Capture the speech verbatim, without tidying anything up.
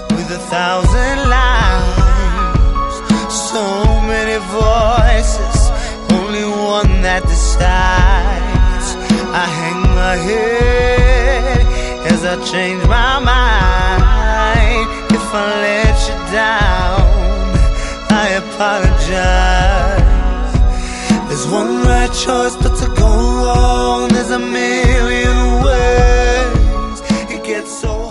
with a thousand lives. So many voices, only one that decides. I hang my head as I change my mind. If I let you down, I apologize. There's one right choice, but to go wrong, there's a million ways. It gets so